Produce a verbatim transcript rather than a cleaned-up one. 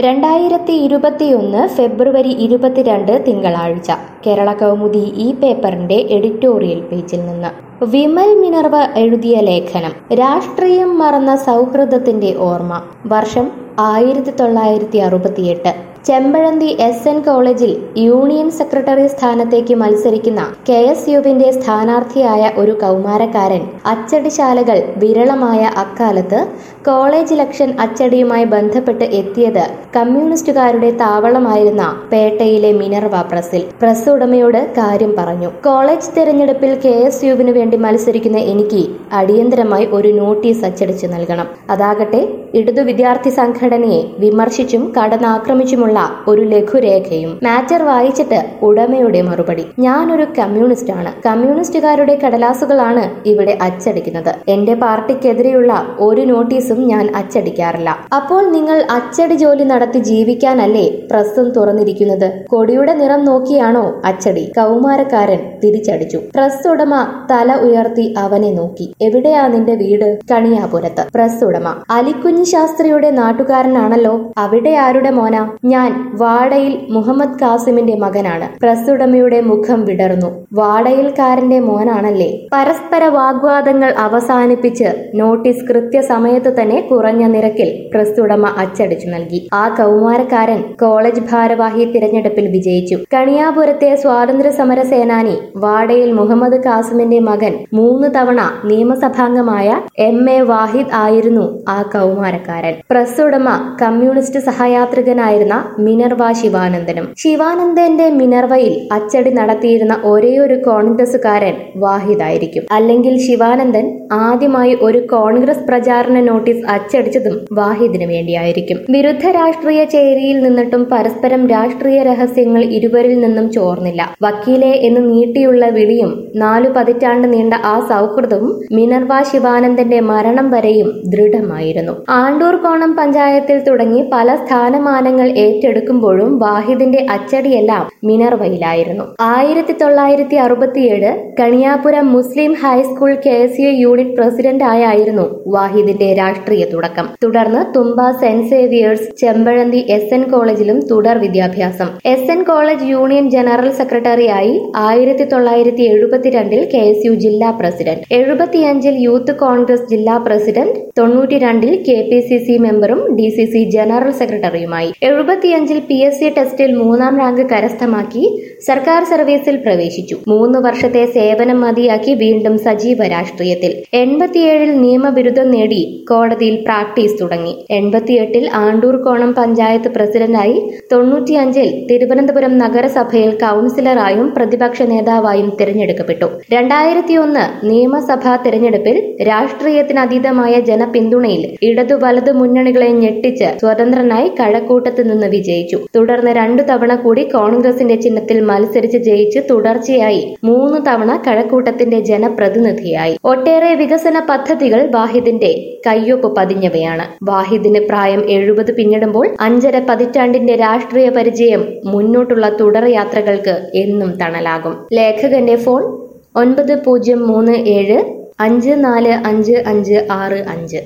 രണ്ടായിരത്തി ഇരുപത്തിയൊന്ന് ഫെബ്രുവരി ഇരുപത്തിരണ്ട് തിങ്കളാഴ്ച കേരള കൗമുദി ഈ പേപ്പറിന്റെ എഡിറ്റോറിയൽ പേജിൽ നിന്ന് വിമൽ മിനർവ എഴുതിയ ലേഖനം രാഷ്ട്രീയം മറന്ന സൗഹൃദത്തിന്റെ ഓർമ്മ. വർഷം ആയിരത്തി തൊള്ളായിരത്തി അറുപത്തിയെട്ട്. ചെമ്പഴന്തി എസ് എൻ കോളേജിൽ യൂണിയൻ സെക്രട്ടറി സ്ഥാനത്തേക്ക് മത്സരിക്കുന്ന കെ എസ് യുവിന്റെ സ്ഥാനാർത്ഥിയായ ഒരു കൗമാരക്കാരൻ അച്ചടിശാലകൾ വിരളമായ അക്കാലത്ത് കോളേജ് ഇലക്ഷൻ അച്ചടിയുമായി ബന്ധപ്പെട്ട് എത്തിയത് കമ്മ്യൂണിസ്റ്റുകാരുടെ താവളമായിരുന്ന പേട്ടയിലെ മിനർവ പ്രസിൽ. പ്രസ് ഉടമയോട് കാര്യം പറഞ്ഞു. കോളേജ് തെരഞ്ഞെടുപ്പിൽ കെ എസ് യുവിന് വേണ്ടി മത്സരിക്കുന്ന എനിക്ക് അടിയന്തരമായി ഒരു നോട്ടീസ് അച്ചടിച്ചു നൽകണം. അതാകട്ടെ ഇടതു വിദ്യാർത്ഥി സംഘടനയെ വിമർശിച്ചും കടന്നാക്രമിച്ചുമുള്ള ഒരു ലഘുരേഖയും. മാറ്റർ വായിച്ചിട്ട് ഉടമയുടെ മറുപടി: ഞാനൊരു കമ്മ്യൂണിസ്റ്റ് ആണ്. കമ്മ്യൂണിസ്റ്റുകാരുടെ കടലാസുകളാണ് ഇവിടെ അച്ചടിക്കുന്നത്. എന്റെ പാർട്ടിക്കെതിരെയുള്ള ഒരു നോട്ടീസും ഞാൻ അച്ചടിക്കാറില്ല. അപ്പോൾ നിങ്ങൾ അച്ചടി ജോലി നടത്തി ജീവിക്കാനല്ലേ പ്രസ്സും തുറന്നിരിക്കുന്നത്? കൊടിയുടെ നിറം നോക്കിയാണോ അച്ചടി? കൗമാരക്കാരൻ തിരിച്ചടിച്ചു. പ്രസ് ഉടമ തല ഉയർത്തി അവനെ നോക്കി. എവിടെയാ നിന്റെ വീട്? കണിയാപുരത്ത്. പ്രസ് ഉടമ: അലിക്കുഞ്ഞി ശാസ്ത്രിയുടെ നാട്ടുകാരനാണല്ലോ. അവിടെ ആരുടെ മോനാ? ഞാൻ വാടയിൽ മുഹമ്മദ് കാസിമിന്റെ മകനാണ്. പ്രസ് ഉടമയുടെ മുഖം വിടർന്നു. വാടയിൽക്കാരന്റെ മോനാണല്ലേ? പരസ്പര വാഗ്വാദങ്ങൾ അവസാനിപ്പിച്ച് നോട്ടീസ് കൃത്യസമയത്ത് തന്നെ കുറഞ്ഞ നിരക്കിൽ പ്രസ് ഉടമ അച്ചടിച്ചു നൽകി. ആ കൗമാരക്കാരൻ കോളേജ് ഭാരവാഹി തിരഞ്ഞെടുപ്പിൽ വിജയിച്ചു. കണിയാപുരത്തെ സ്വാതന്ത്ര്യ സമര സേനാനി വാടയിൽ മുഹമ്മദ് കാസിമിന്റെ മകൻ മൂന്ന് തവണ നിയമസഭാംഗമായ എം എ വാഹിദ് ആയിരുന്നു ആ കൗമാരക്കാരൻ. പ്രസ് ഉടമ കമ്മ്യൂണിസ്റ്റ് സഹയാത്രികനായിരുന്ന മിനർവ ശിവാനന്ദനും. ശിവാനന്ദന്റെ മിനർവയിൽ അച്ചടി നടത്തിയിരുന്ന ഒരേയൊരു കോൺഗ്രസുകാരൻ വാഹിദായിരിക്കും. അല്ലെങ്കിൽ ശിവാനന്ദൻ ആദ്യമായി ഒരു കോൺഗ്രസ് പ്രചാരണ നോട്ടീസ് അച്ചടിച്ചതും വാഹിദിന് വേണ്ടിയായിരിക്കും. വിരുദ്ധ രാഷ്ട്രീയ ചേരിയിൽ നിന്നിട്ടും പരസ്പരം രാഷ്ട്രീയ രഹസ്യങ്ങൾ ഇരുവരിൽ നിന്നും ചോർന്നില്ല. വക്കീലെ എന്ന് നീട്ടിയുള്ള വിളിയും നാലു പതിറ്റാണ്ട് നീണ്ട ആ സൗഹൃദവും മിനർവ ശിവാനന്ദന്റെ മരണം വരെയും ദൃഢമായിരുന്നു. ആണ്ടൂർ കോണം പഞ്ചായത്തിൽ തുടങ്ങി പല സ്ഥാനമാനങ്ങൾ ഏറ്റെടുക്കുമ്പോഴും വാഹിദിന്റെ അച്ചടിയെല്ലാം മിനർവയിലായിരുന്നു. ആയിരത്തി തൊള്ളായിരത്തി അറുപത്തിയേഴ് കണിയാപുരം മുസ്ലിം high school K S U unit president ആയായിരുന്നു വാഹിദിന്റെ രാഷ്ട്രീയ തുടക്കം. തുടർന്ന് Thumba saint Xavier's, Chempazhanthy S N കോളേജിലും തുടർ വിദ്യാഭ്യാസം. S N college union general സെക്രട്ടറിയായി ആയിരത്തി തൊള്ളായിരത്തി എഴുപത്തിരണ്ടിൽ കെ എസ് യു ജില്ലാ പ്രസിഡന്റ്, എഴുപത്തിയഞ്ചിൽ യൂത്ത് കോൺഗ്രസ് ജില്ലാ പ്രസിഡന്റ്, തൊണ്ണൂറ്റിരണ്ടിൽ കെ പി സി സി മെമ്പറും ഡി സി സി ജനറൽ സെക്രട്ടറിയുമായി. എഴുപത്തിയഞ്ചിൽ പി എസ് സി ടെസ്റ്റിൽ മൂന്നാം റാങ്ക് കരസ്ഥമാക്കി സർക്കാർ സർവീസിൽ പ്രവേശിച്ചു. മൂന്ന് വർഷത്തെ സേവനം മതിയാക്കി വീണ്ടും സജീവ രാഷ്ട്രീയത്തിൽ. എൺപത്തിയേഴിൽ നിയമബിരുദം നേടി കോടതിയിൽ പ്രാക്ടീസ് തുടങ്ങി. എൺപത്തിയെട്ടിൽ ആണ്ടൂർ കോണം പഞ്ചായത്ത് പ്രസിഡന്റായി. തൊണ്ണൂറ്റിയഞ്ചിൽ തിരുവനന്തപുരം നഗരസഭയിൽ കൌൺസിലറായും പ്രതിപക്ഷ നേതാവായും തിരഞ്ഞെടുക്കപ്പെട്ടു. രണ്ടായിരത്തി ഒന്ന് നിയമസഭാ തിരഞ്ഞെടുപ്പിൽ രാഷ്ട്രീയത്തിനതീതമായ ജനപിന്തുണയിൽ ഇടതു വലതു മുന്നണികളെ ഞെട്ടിച്ച് സ്വതന്ത്രനായി കഴക്കൂട്ടത്ത് നിന്ന് വിജയിച്ചു. തുടർന്ന് രണ്ടു തവണ കൂടി കോൺഗ്രസിന്റെ ചിഹ്നത്തിൽ മത്സരിച്ച് ജയിച്ച് തുടർച്ചയായി മൂന്ന് തവണ കഴക്കൂട്ടത്തിന്റെ ജനപ്രതിനിധിയായി. ഒട്ടേറെ വികസന പദ്ധതികൾ വാഹിദിന്റെ കയ്യൊപ്പ് പതിഞ്ഞവയാണ്. വാഹിദിന് പ്രായം എഴുപത് പിന്നിടുമ്പോൾ അഞ്ചര പതിറ്റാണ്ടിന്റെ രാഷ്ട്രീയ പരിചയം മുന്നോട്ടുള്ള തുടർ യാത്രകൾക്ക് എന്നും തണലാകും. ലേഖകന്റെ ഫോൺ ഒൻപത് പൂജ്യം മൂന്ന് ഏഴ് അഞ്ച് നാല് അഞ്ച് അഞ്ച് ആറ് അഞ്ച്.